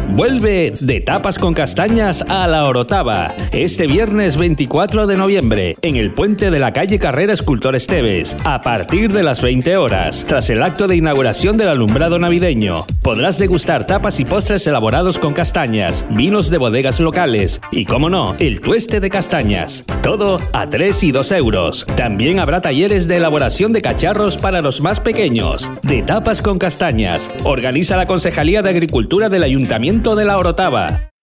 Vuelve de tapas con castañas a La Orotava, este viernes 24 de noviembre, en el puente de la calle Carrera Escultor Esteves, a partir de las 20 horas, tras el acto de inauguración del alumbrado navideño. Podrás degustar tapas y postres elaborados con castañas, vinos de bodegas locales y, como no, el tueste de castañas. Todo a 3 y 2 euros. También habrá talleres de elaboración de cacharros para los más pequeños. De tapas con castañas. Organiza la Concejalía de Agricultura del Ayuntamiento de La Orotava.